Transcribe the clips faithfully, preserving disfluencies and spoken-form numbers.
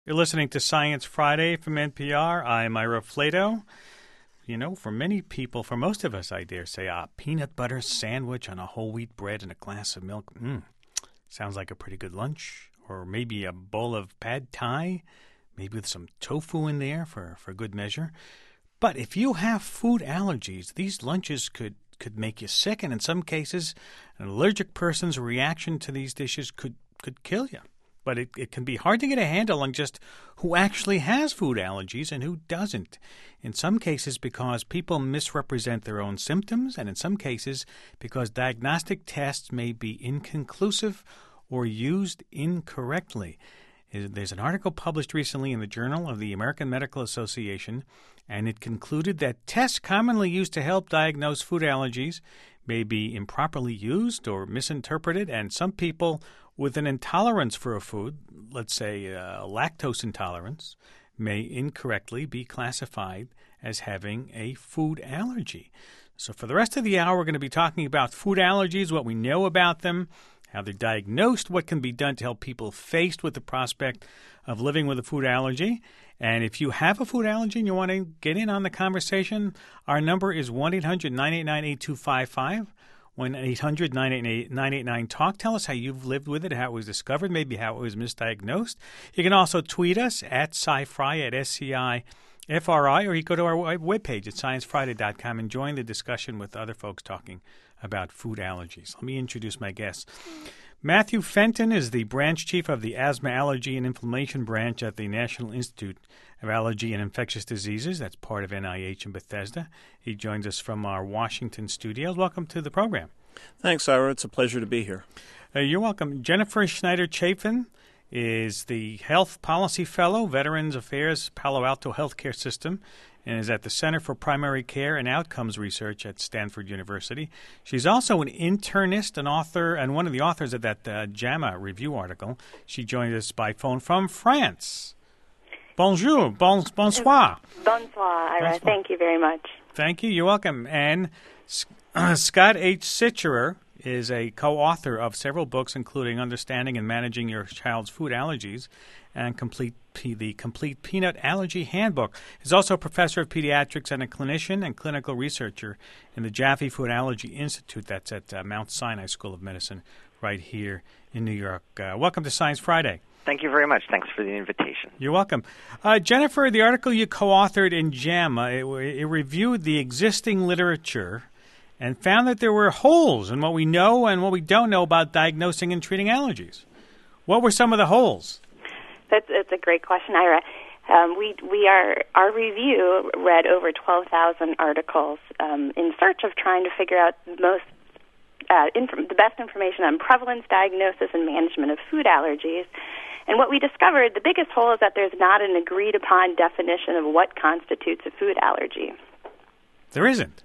You're listening to Science Friday from N P R. I'm Ira Flato. You know, for many people, for most of us, I dare say, a peanut butter sandwich on a whole wheat bread and a glass of milk. Mm, sounds like a pretty good lunch. Or maybe a bowl of pad thai, maybe with some tofu in there for, for good measure. But if you have food allergies, these lunches could, could make you sick. And in some cases, an allergic person's reaction to these dishes could, could kill you. But it, it can be hard to get a handle on just who actually has food allergies and who doesn't. In some cases because people misrepresent their own symptoms, and in some cases because diagnostic tests may be inconclusive or used incorrectly. There's an article published recently in the Journal of the American Medical Association, and it concluded that tests commonly used to help diagnose food allergies may be improperly used or misinterpreted, and some people with an intolerance for a food, let's say uh, lactose intolerance, may incorrectly be classified as having a food allergy. So for the rest of the hour, we're going to be talking about food allergies, what we know about them, how they're diagnosed, what can be done to help people faced with the prospect of living with a food allergy. And if you have a food allergy and you want to get in on the conversation, our number is one eight hundred nine eight nine eight two five five. one eight hundred nine eight eight nine eight nine talk. Tell us how you've lived with it, how it was discovered, maybe how it was misdiagnosed. You can also tweet us at SciFri, at S C I F R I, or you go to our webpage at science friday dot com and join the discussion with other folks talking about food allergies. Let me introduce my guests. Matthew Fenton is the branch chief of the Asthma, Allergy, and Inflammation branch at the National Institute of Allergy and Infectious Diseases. That's part of N I H in Bethesda. He joins us from our Washington studios. Welcome to the program. Thanks, Ira. It's a pleasure to be here. Uh, you're welcome. Jennifer Schneider-Chafin is the Health Policy Fellow, Veterans Affairs, Palo Alto Healthcare System, and is at the Center for Primary Care and Outcomes Research at Stanford University. She's also an internist, an author, and one of the authors of that uh, JAMA review article. She joined us by phone from France. Bonjour, bon, bonsoir. Bonsoir, Ira. Bonsoir. Thank you very much. Thank you. You're welcome. And uh, Scott H. Sicherer is a co-author of several books, including Understanding and Managing Your Child's Food Allergies and complete the Complete Peanut Allergy Handbook. He's also a professor of pediatrics and a clinician and clinical researcher in the Jaffe Food Allergy Institute. That's at uh, Mount Sinai School of Medicine right here in New York. Uh, welcome to Science Friday. Thank you very much. Thanks for the invitation. You're welcome. Uh, Jennifer, the article you co-authored in JAMA, it, it reviewed the existing literature and found that there were holes in what we know and what we don't know about diagnosing and treating allergies. What were some of the holes? That's, that's a great question, Ira. Um, we we are our review read over twelve thousand articles um, in search of trying to figure out the most uh, inf- the best information on prevalence, diagnosis, and management of food allergies. And what we discovered, the biggest hole is that there's not an agreed upon definition of what constitutes a food allergy. There isn't.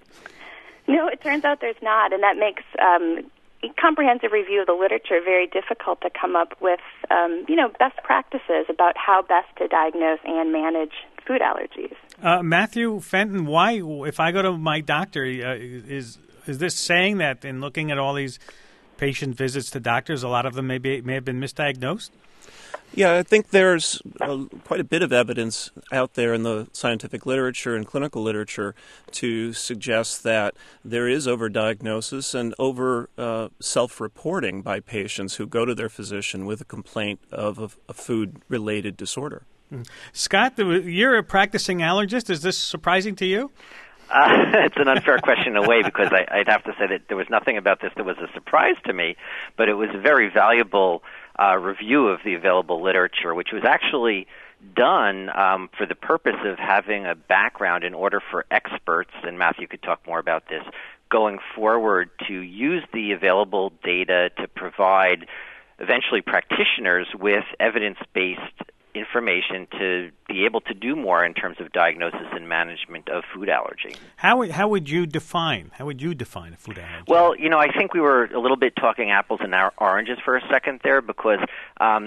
No, it turns out there's not, and that makes um, a comprehensive review of the literature very difficult to come up with, um, you know, best practices about how best to diagnose and manage food allergies. Uh, Matthew Fenton, why, if I go to my doctor, uh, is is this saying that in looking at all these patient visits to doctors, a lot of them may be, may have been misdiagnosed? Yeah, I think there's a, quite a bit of evidence out there in the scientific literature and clinical literature to suggest that there is overdiagnosis and over uh, self-reporting by patients who go to their physician with a complaint of a, a food-related disorder. Mm. Scott, you're a practicing allergist. Is this surprising to you? Uh, it's an unfair question in a way because I, I'd have to say that there was nothing about this that was a surprise to me, but it was a very valuable uh, review of the available literature, which was actually done um, for the purpose of having a background in order for experts, and Matthew could talk more about this, going forward to use the available data to provide eventually practitioners with evidence-based information to be able to do more in terms of diagnosis and management of food allergy. How would, how would you define how would you define a food allergy? Well, you know, I think we were a little bit talking apples and oranges for a second there because um,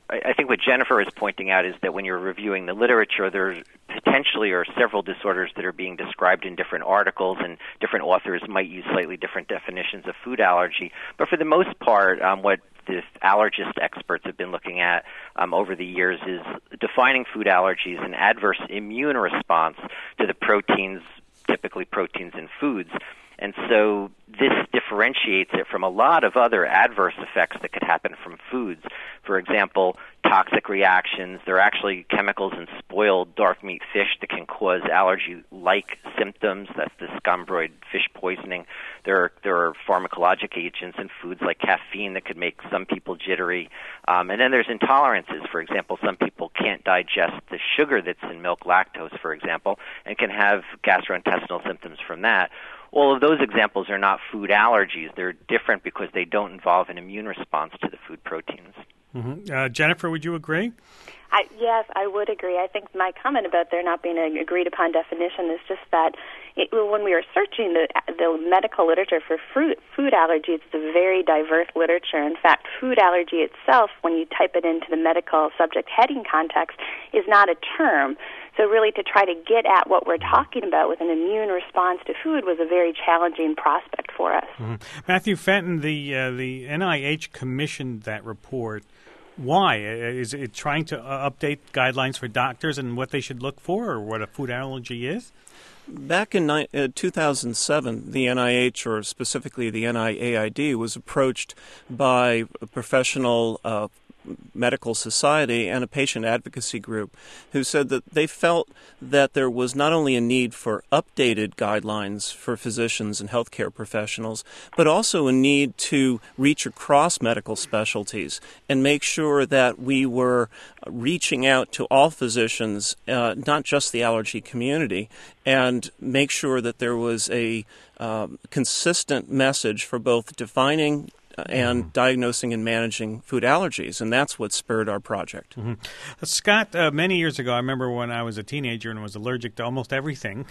I think what Jennifer is pointing out is that when you're reviewing the literature, there potentially are several disorders that are being described in different articles, and different authors might use slightly different definitions of food allergy. But for the most part, um, what the allergist experts have been looking at um, over the years is defining food allergies an adverse immune response to the proteins, typically proteins in foods. And so this differentiates it from a lot of other adverse effects that could happen from foods. For example, toxic reactions. There are actually chemicals in spoiled dark meat fish that can cause allergy-like symptoms. That's the scombroid fish poisoning. There are, there are pharmacologic agents in foods like caffeine that could make some people jittery. Um, and then there's intolerances. For example, some people can't digest the sugar that's in milk, lactose, for example, and can have gastrointestinal symptoms from that. All of those examples are not food allergies. They're different because they don't involve an immune response to the food proteins. Mm-hmm. Uh, Jennifer, would you agree? I, yes, I would agree. I think my comment about there not being an agreed-upon definition is just that it, when we were searching the, the medical literature for fruit, food allergies, it's a very diverse literature. In fact, food allergy itself, when you type it into the medical subject heading context, is not a term. So really to try to get at what we're talking about with an immune response to food was a very challenging prospect for us. Mm-hmm. Matthew Fenton, the, uh, the N I H commissioned that report. Why? Is it trying to uh, update guidelines for doctors and what they should look for, or what a food allergy is? Back in ni- uh, two thousand seven, the N I H, or specifically the N I A I D, was approached by a professional uh, medical society and a patient advocacy group who said that they felt that there was not only a need for updated guidelines for physicians and healthcare professionals, but also a need to reach across medical specialties and make sure that we were reaching out to all physicians, uh, not just the allergy community, and make sure that there was a um, consistent message for both defining and mm-hmm. diagnosing and managing food allergies, and that's what spurred our project. Mm-hmm. Uh, Scott, uh, many years ago, I remember when I was a teenager and was allergic to almost everything,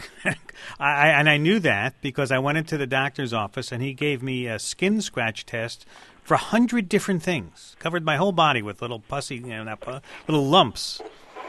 I, and I knew that because I went into the doctor's office and he gave me a skin scratch test for a hundred different things, covered my whole body with little pussy, you know, not pu- little lumps.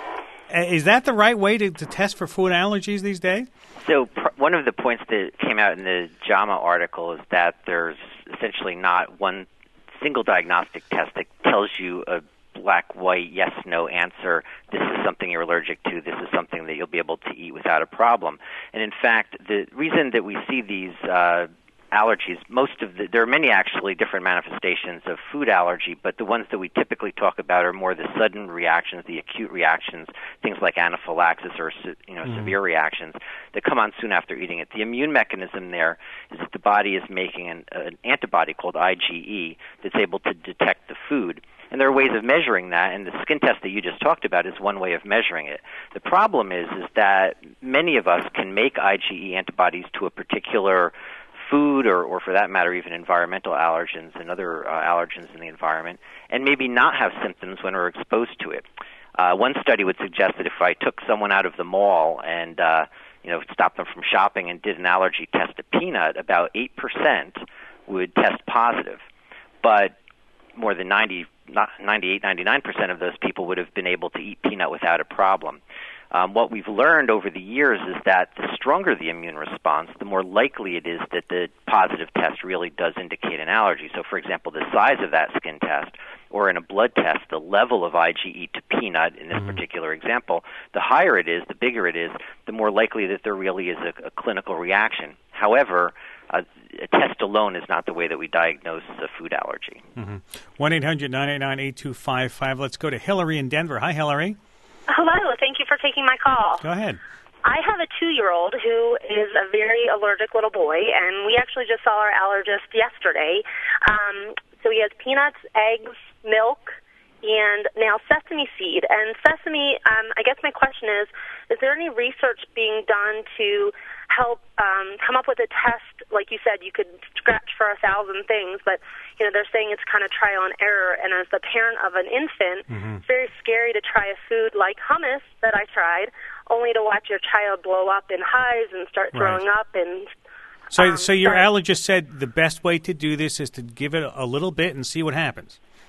Uh, is that the right way to, to test for food allergies these days? So pr- one of the points that came out in the JAMA article is that there's essentially not one single diagnostic test that tells you a black, white, yes, no answer. This is something you're allergic to. This is something that you'll be able to eat without a problem. And in fact, the reason that we see these uh, allergies, most of the, there are many actually different manifestations of food allergy, but the ones that we typically talk about are more the sudden reactions, the acute reactions, things like anaphylaxis or you know mm. severe reactions that come on soon after eating it. The immune mechanism there is that the body is making an, an antibody called I G E that's able to detect the food. And there are ways of measuring that, and the skin test that you just talked about is one way of measuring it. The problem is, is that many of us can make I G E antibodies to a particular food or, or for that matter, even environmental allergens and other uh, allergens in the environment, and maybe not have symptoms when we're exposed to it. Uh, one study would suggest that if I took someone out of the mall and uh, you know stopped them from shopping and did an allergy test to peanut, about eight percent would test positive. But more than ninety, ninety-eight, ninety-nine percent of those people would have been able to eat peanut without a problem. Um, what we've learned over the years is that the stronger the immune response, the more likely it is that the positive test really does indicate an allergy. So, for example, the size of that skin test, or in a blood test, the level of I G E to peanut in this mm-hmm. particular example, the higher it is, the bigger it is, the more likely that there really is a, a clinical reaction. However, uh, a test alone is not the way that we diagnose a food allergy. Mm-hmm. one eight hundred nine eight nine eight two five five. Let's go to Hillary in Denver. Hi, Hillary. Hello. Thank you for taking my call. Go ahead. I have a two-year-old who is a very allergic little boy, and we actually just saw our allergist yesterday. Um, so he has peanuts, eggs, milk, and now sesame seed. And sesame, um, I guess my question is, is there any research being done to help um, come up with a test? Like you said, you could scratch for a thousand things, but you know they're saying it's kind of trial and error. And as the parent of an infant, mm-hmm. it's very scary to try a food like hummus that I tried, only to watch your child blow up in hives and start throwing right. up. And so, um, so your start... allergist said the best way to do this is to give it a little bit and see what happens.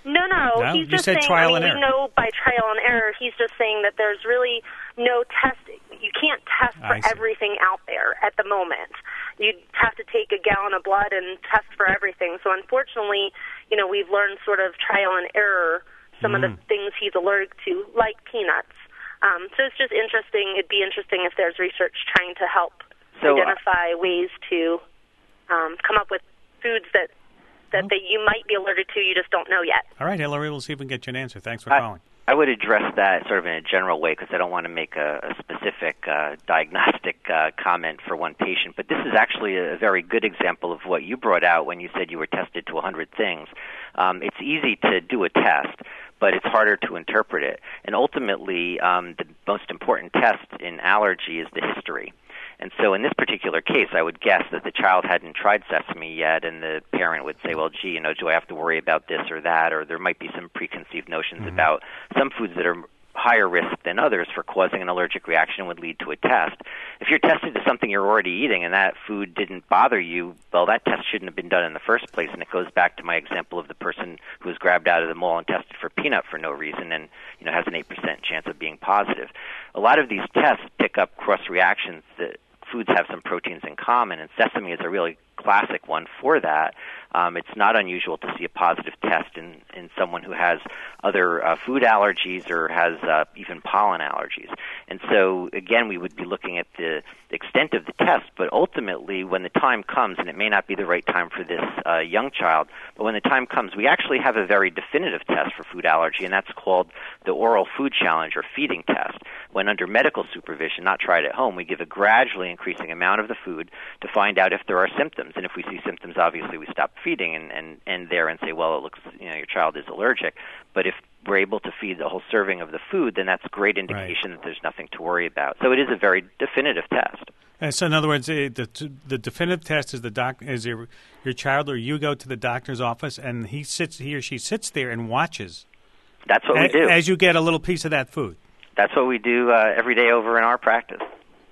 No, no, No? he's You just said saying, trial I mean, and we error. know by trial and error, he's just saying that there's really no test. You can't test for I see. everything out there at the moment. You'd have to take a gallon of blood and test for everything. So unfortunately, you know, we've learned sort of trial and error some Mm. of the things he's allergic to, like peanuts. Um, so it's just interesting. It'd be interesting if there's research trying to help So, uh, identify ways to um, come up with foods that, that, that you might be allergic to, you just don't know yet. All right, Hillary, we'll see if we can get you an answer. Thanks for I- calling. I would address that sort of in a general way because I don't want to make a, a specific uh, diagnostic uh, comment for one patient. But this is actually a very good example of what you brought out when you said you were tested to one hundred things. Um, it's easy to do a test, but it's harder to interpret it. And ultimately, um, the most important test in allergy is the history. And so in this particular case, I would guess that the child hadn't tried sesame yet, and the parent would say, well, gee, you know, do I have to worry about this or that? Or there might be some preconceived notions Mm-hmm. about some foods that are higher risk than others for causing an allergic reaction would lead to a test. If you're tested to something you're already eating and that food didn't bother you, well, that test shouldn't have been done in the first place. And it goes back to my example of the person who was grabbed out of the mall and tested for peanut for no reason and, you know, has an eight percent chance of being positive. A lot of these tests pick up cross reactions that foods have some proteins in common, and sesame is a really classic one for that. Um, it's not unusual to see a positive test in, in someone who has other uh, food allergies or has uh, even pollen allergies. And so, again, we would be looking at the extent of the test, but ultimately when the time comes, and it may not be the right time for this uh, young child, but when the time comes, we actually have a very definitive test for food allergy, and that's called the oral food challenge or feeding test. When under medical supervision, not tried at home, we give a gradually increasing amount of the food to find out if there are symptoms. And if we see symptoms, obviously we stop feeding and, and end there and say, well, it looks, you know, your child is allergic. But if we're able to feed the whole serving of the food, then that's great indication Right. that there's nothing to worry about. So it is a very definitive test. And so, in other words, eh, the the definitive test is the doc is your your child or you go to the doctor's office and he sits he or she sits there and watches. That's what we a- do. as you get a little piece of that food. That's what we do uh, every day over in our practice.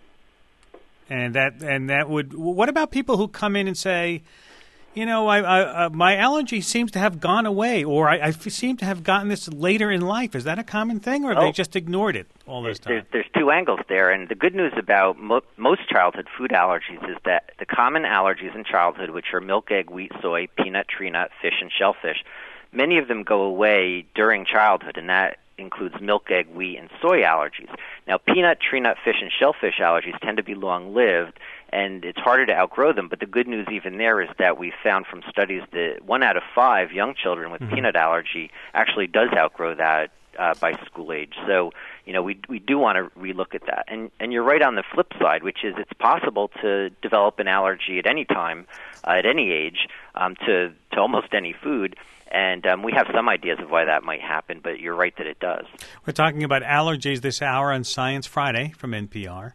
And that and that would. What about people who come in and say, you know, I, I, uh, my allergy seems to have gone away, or I, I f- seem to have gotten this later in life. Is that a common thing, or have Oh. they just ignored it all this time? There's, there's two angles there, and the good news about mo- most childhood food allergies is that the common allergies in childhood, which are milk, egg, wheat, soy, peanut, tree nut, fish, and shellfish, many of them go away during childhood, and that includes milk, egg, wheat, and soy allergies. Now, peanut, tree nut, fish, and shellfish allergies tend to be long-lived, and it's harder to outgrow them. But the good news even there is that we found from studies that one out of five young children with Mm-hmm. peanut allergy actually does outgrow that uh, by school age. So, you know, we we do want to relook at that. And and you're right on the flip side, which is it's possible to develop an allergy at any time, uh, at any age, um, to to almost any food. And um, we have some ideas of why that might happen, but you're right that it does. We're talking about allergies this hour on Science Friday from N P R.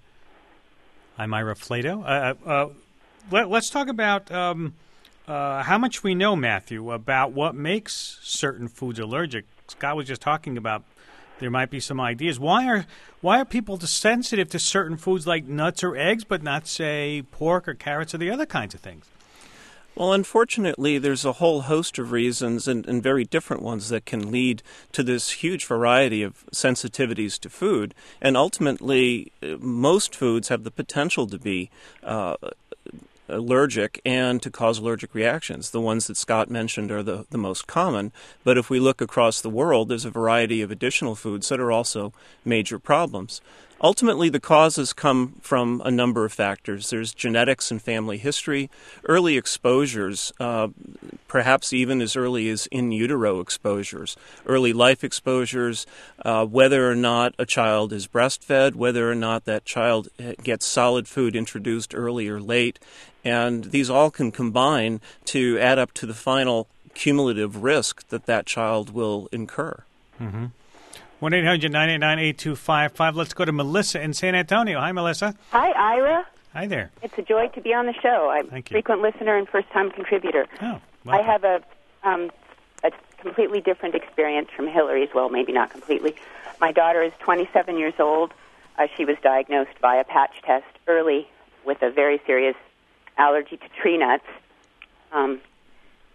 I'm Ira Flato. Uh, uh, let, let's talk about um, uh, how much we know, Matthew, about what makes certain foods allergic. Scott was just talking about there might be some ideas. Why are why are people sensitive to certain foods like nuts or eggs, but not, say, pork or carrots or the other kinds of things? Well, unfortunately, there's a whole host of reasons, and, and very different ones, that can lead to this huge variety of sensitivities to food. And ultimately, uh, most foods have the potential to be uh, allergic and to cause allergic reactions. The ones that Scott mentioned are the, the most common. But if we look across the world, there's a variety of additional foods that are also major problems. Ultimately, the causes come from a number of factors. There's genetics and family history, early exposures, uh, perhaps even as early as in utero exposures, early life exposures, uh, whether or not a child is breastfed, whether or not that child gets solid food introduced early or late. And these all can combine to add up to the final cumulative risk that that child will incur. Mm-hmm. one eight hundred nine eight nine eight two five five. Let's go to Melissa in San Antonio. Hi, Melissa. Hi, Ira. Hi there. It's a joy to be on the show. I'm a Thank you. frequent listener and first-time contributor. Oh, I welcome. have a um, a completely different experience from Hillary's. Well, maybe not completely. My daughter is twenty-seven years old. Uh, she was diagnosed by a patch test early with a very serious allergy to tree nuts. Um,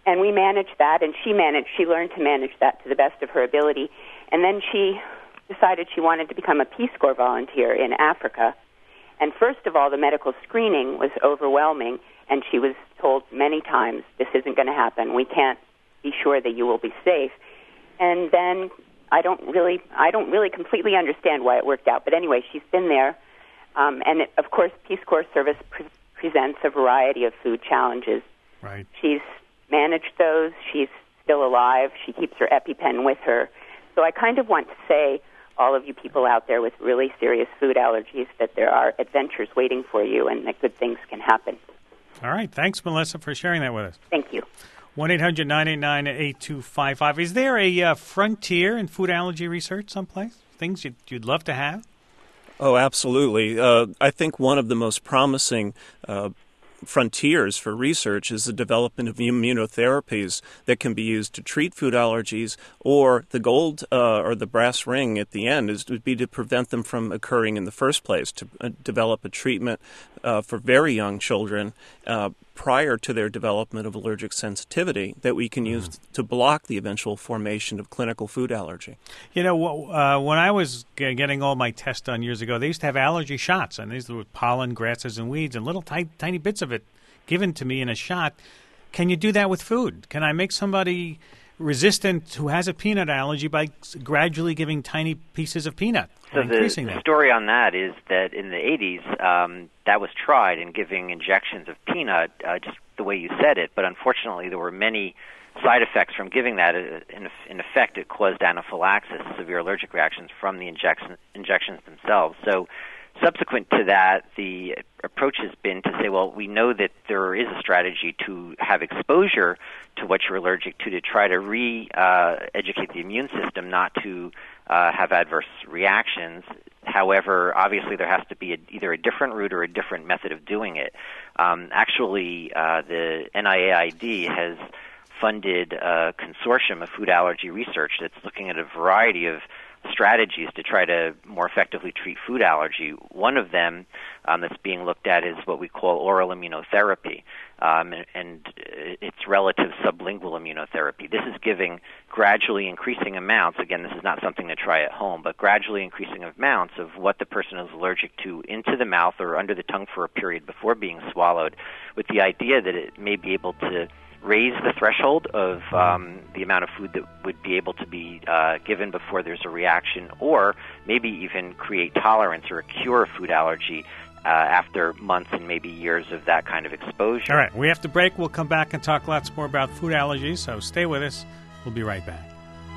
and we managed that, and she managed. She learned to manage that to the best of her ability, and then she decided she wanted to become a Peace Corps volunteer in Africa. And first of all, the medical screening was overwhelming, and she was told many times, "This isn't going to happen. We can't be sure that you will be safe." And then I don't really, I don't really completely understand why it worked out. But anyway, she's been there, um, and it, of course, Peace Corps service pre- presents a variety of food challenges. Right. She's managed those. She's still alive. She keeps her EpiPen with her. So I kind of want to say, all of you people out there with really serious food allergies, that there are adventures waiting for you and that good things can happen. All right. Thanks, Melissa, for sharing that with us. Thank you. one eight hundred nine eight nine eight two five five. Is there a uh, frontier in food allergy research someplace? Things you'd, you'd love to have? Oh, absolutely. Uh, I think one of the most promising uh, frontiers for research is the development of immunotherapies that can be used to treat food allergies, or the gold uh, or the brass ring at the end is would be to prevent them from occurring in the first place, to uh, develop a treatment uh, for very young children uh, prior to their development of allergic sensitivity that we can use mm. to block the eventual formation of clinical food allergy. You know, uh, when I was g- getting all my tests done years ago, they used to have allergy shots, and these were pollen, grasses, and weeds, and little tiny, tiny bits of it given to me in a shot. Can you do that with food? Can I make somebody resistant who has a peanut allergy by gradually giving tiny pieces of peanut? So the, the story on that is that in the eighties, um, that was tried in giving injections of peanut, uh, just the way you said it. But unfortunately, there were many side effects from giving that. In, in effect, it caused anaphylaxis, severe allergic reactions from the injection, injections themselves. So subsequent to that, the approach has been to say, well, we know that there is a strategy to have exposure to what you're allergic to, to try to re-educate uh, the immune system not to uh, have adverse reactions. However, obviously there has to be a, either a different route or a different method of doing it. Um, actually, uh, the N I A I D has funded a consortium of food allergy research that's looking at a variety of strategies to try to more effectively treat food allergy. One of them um, that's being looked at is what we call oral immunotherapy, um, and, and it's relative sublingual immunotherapy. This is giving gradually increasing amounts. Again, this is not something to try at home, but gradually increasing amounts of what the person is allergic to into the mouth or under the tongue for a period before being swallowed, with the idea that it may be able to raise the threshold of um, the amount of food that would be able to be uh, given before there's a reaction, or maybe even create tolerance or a cure of food allergy uh, after months and maybe years of that kind of exposure. All right, we have to break. We'll come back and talk lots more about food allergies, so stay with us. We'll be right back.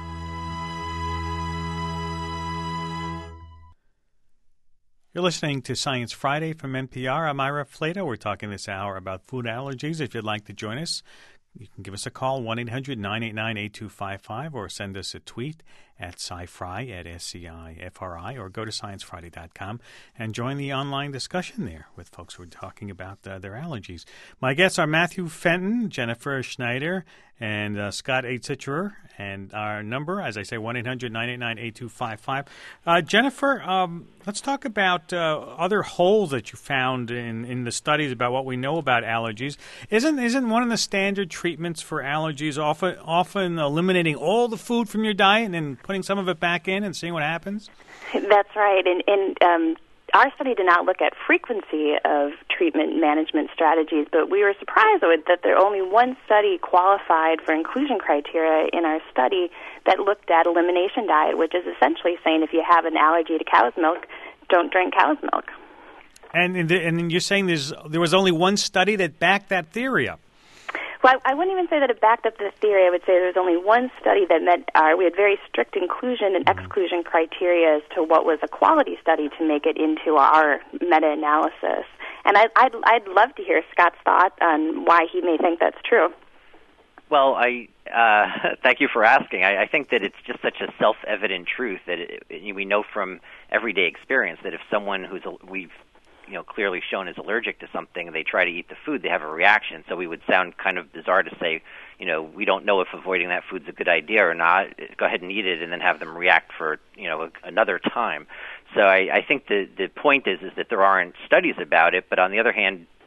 You're listening to Science Friday from N P R. I'm Ira Flatow. We're talking this hour about food allergies. If you'd like to join us, you can give us a call, one eight hundred nine eight nine eight two five five, or send us a tweet at SciFri, at S C I F R I, or go to science friday dot com and join the online discussion there with folks who are talking about uh, their allergies. My guests are Matthew Fenton, Jennifer Schneider, and uh, Scott Aitzicherer. And our number, as I say, one eight hundred nine eight nine eight two five five. Uh, Jennifer, um, let's talk about uh, other holes that you found in, in the studies about what we know about allergies. Isn't isn't one of the standard treatments for allergies often often eliminating all the food from your diet and then putting some of it back in and seeing what happens? That's right. And, and um, our study did not look at frequency of treatment management strategies, but we were surprised that there only one study qualified for inclusion criteria in our study that looked at elimination diet, which is essentially saying if you have an allergy to cow's milk, don't drink cow's milk. And and, the, and you're saying there's there was only one study that backed that theory up. Well, I, I wouldn't even say that it backed up the theory. I would say there was only one study that met our, we had very strict inclusion and exclusion criteria as to what was a quality study to make it into our meta-analysis. And I, I'd, I'd love to hear Scott's thought on why he may think that's true. Well, I uh, thank you for asking. I, I think that it's just such a self-evident truth that it, it, we know from everyday experience that if someone who's a, we've you know, clearly shown is allergic to something, and they try to eat the food, they have a reaction. So we would sound kind of bizarre to say, you know, we don't know if avoiding that food's a good idea or not. Go ahead and eat it, and then have them react for, you know, a, another time. So I, I think the the point is is that there aren't studies about it, but on the other hand,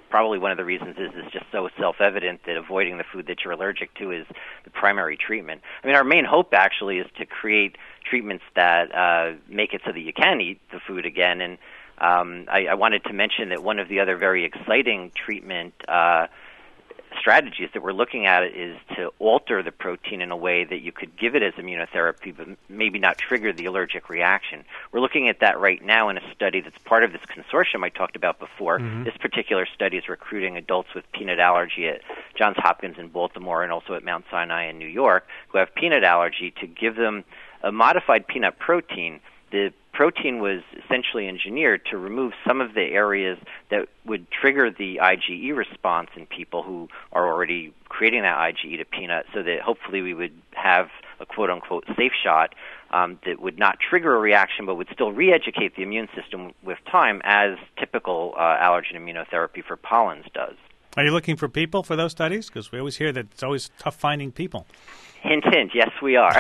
probably one of the reasons is it's just so self-evident that avoiding the food that you're allergic to is the primary treatment. I mean, our main hope actually is to create treatments that uh, make it so that you can eat the food again. And um, I, I wanted to mention that one of the other very exciting treatment uh, strategies that we're looking at is to alter the protein in a way that you could give it as immunotherapy, but maybe not trigger the allergic reaction. We're looking at that right now in a study that's part of this consortium I talked about before. Mm-hmm. This particular study is recruiting adults with peanut allergy at Johns Hopkins in Baltimore and also at Mount Sinai in New York who have peanut allergy to give them a modified peanut protein. The protein was essentially engineered to remove some of the areas that would trigger the IgE response in people who are already creating that IgE to peanut, so that hopefully we would have a quote-unquote safe shot um, that would not trigger a reaction but would still re-educate the immune system with time, as typical uh, allergen immunotherapy for pollens does. Are you looking for people for those studies? Because we always hear that it's always tough finding people. Hint, hint, yes, we are.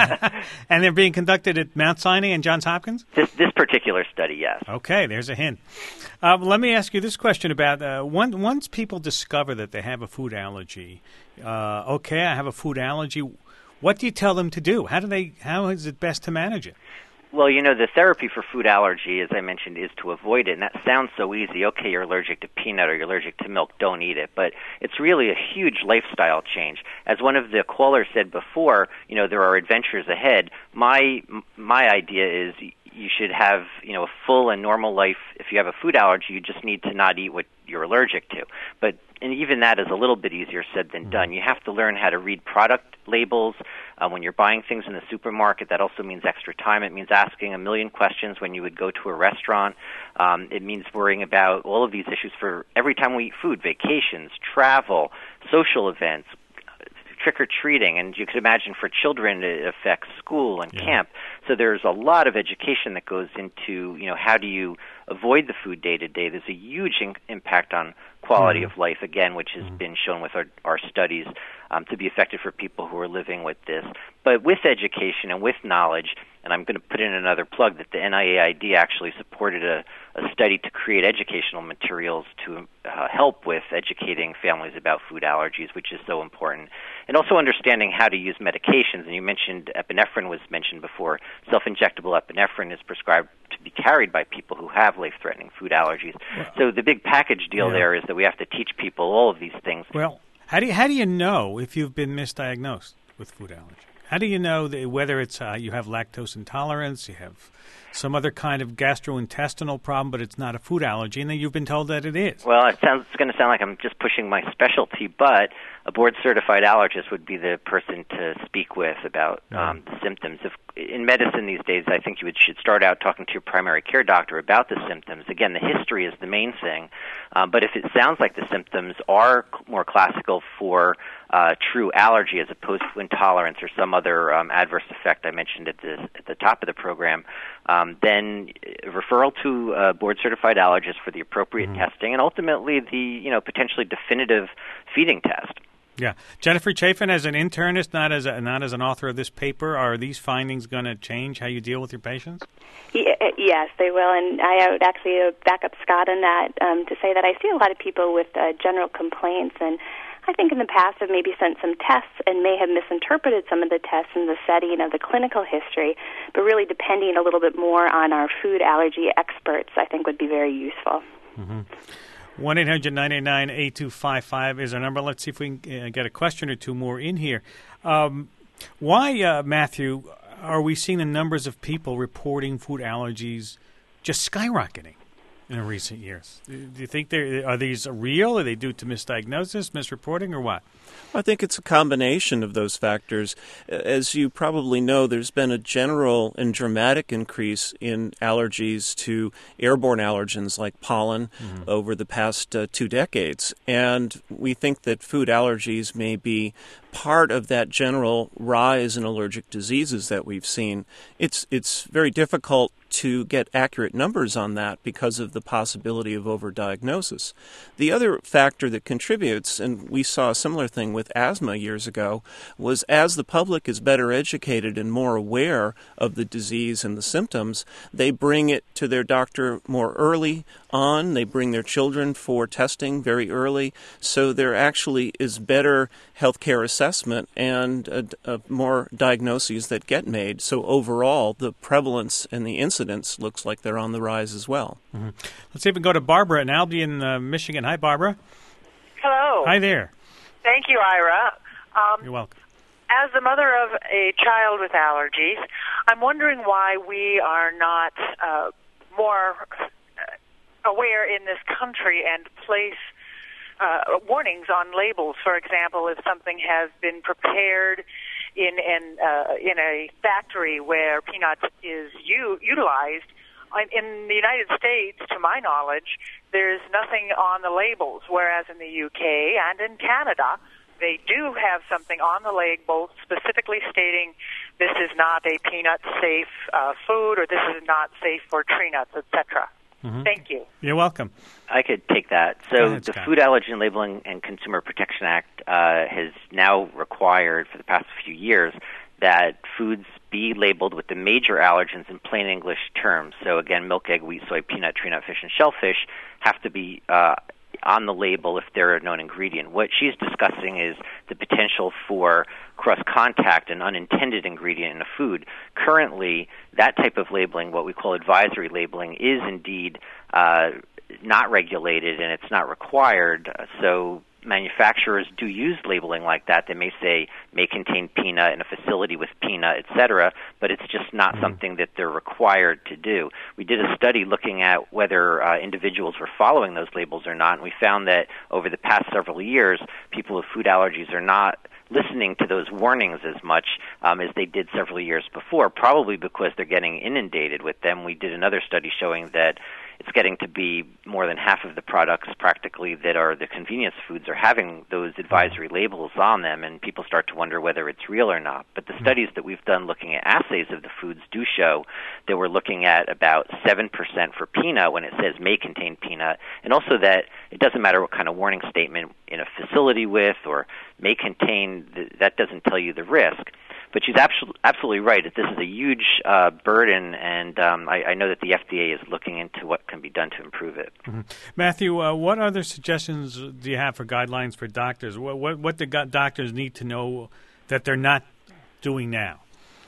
And they're being conducted at Mount Sinai and Johns Hopkins? This this particular study, yes. Okay, there's a hint. Uh, let me ask you this question about, uh, one, once people discover that they have a food allergy, uh, okay, I have a food allergy, what do you tell them to do? How do they? How is it best to manage it? Well, you know, the therapy for food allergy, as I mentioned, is to avoid it. And that sounds so easy. Okay, you're allergic to peanut or you're allergic to milk, don't eat it. But it's really a huge lifestyle change. As one of the callers said before, you know, there are adventures ahead. My my idea is you should have, you know, a full and normal life. If you have a food allergy, you just need to not eat what you're allergic to. But and even that is a little bit easier said than done. You have to learn how to read product labels. Uh, when you're buying things in the supermarket, that also means extra time. It means asking a million questions when you would go to a restaurant. Um, it means worrying about all of these issues for every time we eat food, vacations, travel, social events, trick-or-treating, and you could imagine for children it affects school and yeah. camp. So there's a lot of education that goes into, you know, how do you avoid the food day to day. There's a huge in- impact on quality mm-hmm. of life, again, which has mm-hmm. been shown with our, our studies um, to be effective for people who are living with this. But with education and with knowledge, and I'm going to put in another plug that the N I A I D actually supported a, a study to create educational materials to uh, help with educating families about food allergies, which is so important. And also understanding how to use medications. And you mentioned epinephrine was mentioned before. Self-injectable epinephrine is prescribed to be carried by people who have life-threatening food allergies. Well, so the big package deal yeah. there is that we have to teach people all of these things. Well, how do you, how do you know if you've been misdiagnosed with food allergy? How do you know that whether it's uh, you have lactose intolerance, you have some other kind of gastrointestinal problem, but it's not a food allergy, and then you've been told that it is? Well, it sounds it's going to sound like I'm just pushing my specialty, but a board-certified allergist would be the person to speak with about um, the symptoms. If, in medicine these days, I think you would, should start out talking to your primary care doctor about the symptoms. Again, the history is the main thing, um, but if it sounds like the symptoms are more classical for uh, true allergy as opposed to intolerance or some other um, adverse effect I mentioned at the, at the top of the program, um, then referral to a board-certified allergist for the appropriate mm-hmm. testing and ultimately the, you know, potentially definitive feeding test. Yeah. Jennifer Chafin, as an internist, not as a, not as an author of this paper, are these findings going to change how you deal with your patients? Yeah, yes, they will. And I would actually back up Scott on that um, to say that I see a lot of people with uh, general complaints, and I think in the past have maybe sent some tests and may have misinterpreted some of the tests in the setting of the clinical history, but really depending a little bit more on our food allergy experts, I think would be very useful. Mm-hmm. one eight hundred nine eight nine eight two five five is our number. Let's see if we can uh, get a question or two more in here. Um, why, uh, Matthew, are we seeing the numbers of people reporting food allergies just skyrocketing in recent years? Do you think they are these real? Are they due to misdiagnosis, misreporting, or what? I think it's a combination of those factors. As you probably know, there's been a general and dramatic increase in allergies to airborne allergens like pollen mm-hmm. over the past uh, two decades. And we think that food allergies may be part of that general rise in allergic diseases that we've seen. It's it's very difficult to get accurate numbers on that because of the possibility of overdiagnosis. The other factor that contributes, and we saw a similar thing with asthma years ago, was as the public is better educated and more aware of the disease and the symptoms, they bring it to their doctor more early on. They bring their children for testing very early, so there actually is better healthcare assessment and uh, uh, more diagnoses that get made. So overall, the prevalence and the incidence looks like they're on the rise as well. Mm-hmm. Let's see if we can go to Barbara in Albion, uh, Michigan. Hi, Barbara. Hello. Hi there. Thank you, Ira. Um, You're welcome. As the mother of a child with allergies, I'm wondering why we are not uh, more aware in this country and place uh, warnings on labels. For example, if something has been prepared in in, uh, in a factory where peanut is u- utilized, in the United States, to my knowledge, there's nothing on the labels, whereas in the U K and in Canada, they do have something on the label specifically stating this is not a peanut-safe uh, food or this is not safe for tree nuts, et cetera. Mm-hmm. Thank you. You're welcome. I could take that. So ahead, the Scott. Food Allergen Labeling and Consumer Protection Act uh, has now required for the past few years that foods be labeled with the major allergens in plain English terms. So again, milk, egg, wheat, soy, peanut, tree nut, fish, and shellfish have to be uh, on the label if they're a known ingredient. What she's discussing is the potential for cross-contact and unintended ingredient in a food. Currently, that type of labeling, what we call advisory labeling, is indeed uh, not regulated and it's not required. So manufacturers do use labeling like that. They may say may contain peanut in a facility with peanut, et cetera, but it's just not mm-hmm. something that they're required to do. We did a study looking at whether uh, individuals were following those labels or not, and we found that over the past several years, people with food allergies are not listening to those warnings as much um, as they did several years before, probably because they're getting inundated with them. We did another study showing that it's getting to be more than half of the products practically that are the convenience foods are having those advisory labels on them, and people start to wonder whether it's real or not. But the studies that we've done looking at assays of the foods do show that we're looking at about seven percent for peanut when it says may contain peanut, and also that it doesn't matter what kind of warning statement in a facility with or may contain, that doesn't tell you the risk. But she's absolutely, absolutely right that this is a huge uh, burden, and um, I, I know that the F D A is looking into what can be done to improve it. Mm-hmm. Matthew, uh, what other suggestions do you have for guidelines for doctors? What, what, what do doctors need to know that they're not doing now?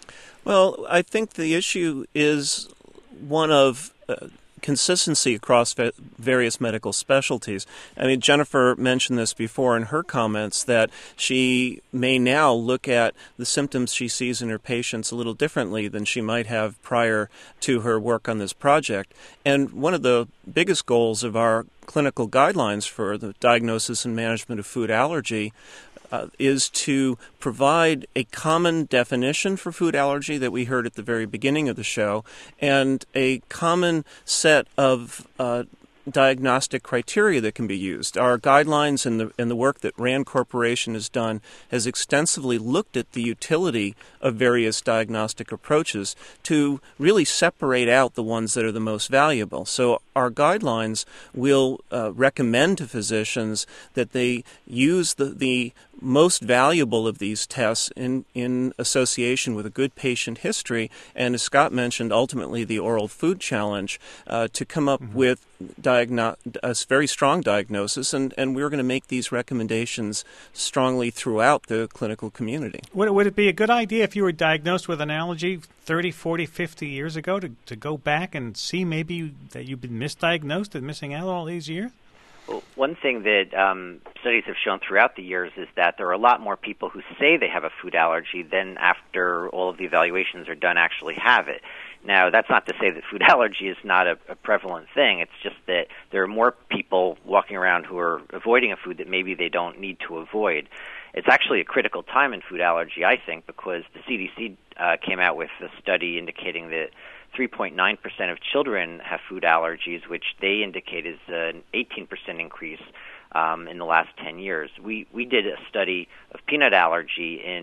Well, I think the issue is one of uh, consistency across various medical specialties. I mean, Jennifer mentioned this before in her comments that she may now look at the symptoms she sees in her patients a little differently than she might have prior to her work on this project. And one of the biggest goals of our clinical guidelines for the diagnosis and management of food allergy Uh, is to provide a common definition for food allergy that we heard at the very beginning of the show and a common set of uh, diagnostic criteria that can be used. Our guidelines and the, and the work that RAND Corporation has done has extensively looked at the utility of various diagnostic approaches to really separate out the ones that are the most valuable. So our guidelines will uh, recommend to physicians that they use the, the most valuable of these tests in, in association with a good patient history, and as Scott mentioned, ultimately the oral food challenge uh, to come up mm-hmm. with diagno- a very strong diagnosis, and, and we're going to make these recommendations strongly throughout the clinical community. Would, would it be a good idea if you were diagnosed with an allergy thirty, forty, fifty years ago to, to go back and see maybe that you've been misdiagnosed and missing out all these years? Well, one thing that um, studies have shown throughout the years is that there are a lot more people who say they have a food allergy than after all of the evaluations are done actually have it. Now, that's not to say that food allergy is not a, a prevalent thing. It's just that there are more people walking around who are avoiding a food that maybe they don't need to avoid. It's actually a critical time in food allergy, I think, because the C D C uh, came out with a study indicating that three point nine percent of children have food allergies, which they indicate is an eighteen percent increase um, in the last ten years. We we did a study of peanut allergy in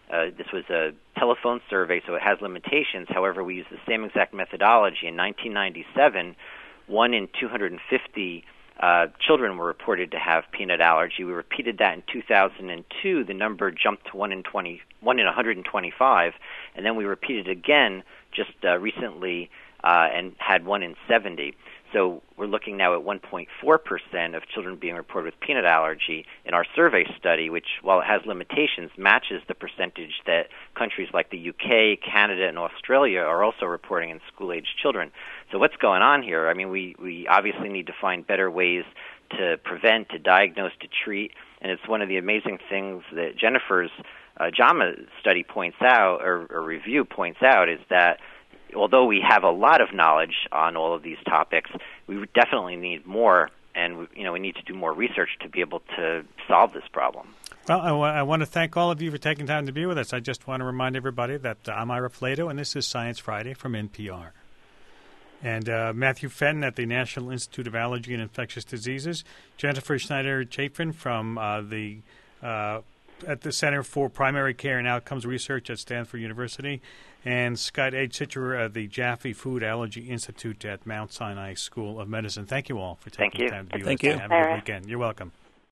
Uh, this was a telephone survey, so it has limitations. However, we used the same exact methodology. In nineteen ninety-seven, one in two hundred fifty uh, children were reported to have peanut allergy. We repeated that in two thousand two. The number jumped to one in twenty, one in one hundred twenty-five, and then we repeated again just uh, recently uh, and had one in seventy. So we're looking now at one point four percent of children being reported with peanut allergy in our survey study, which, while it has limitations, matches the percentage that countries like the U K, Canada, and Australia are also reporting in school-aged children. So what's going on here? I mean, we, we obviously need to find better ways to prevent, to diagnose, to treat, and it's one of the amazing things that Jennifer's uh, JAMA study points out, or, or review points out, is that although we have a lot of knowledge on all of these topics, we definitely need more, and we, you know, we need to do more research to be able to solve this problem. Well, I, w- I want to thank all of you for taking time to be with us. I just want to remind everybody that uh, I'm Ira Flato, and this is Science Friday from N P R. And uh, Matthew Fenton at the National Institute of Allergy and Infectious Diseases, Jennifer Schneider-Chapin from uh, the uh, at the Center for Primary Care and Outcomes Research at Stanford University, and Scott Edge-Sitcher of the Jaffe Food Allergy Institute at Mount Sinai School of Medicine. Thank you all for taking Thank you. time to be Thank with us. you. Have a good weekend. You're welcome.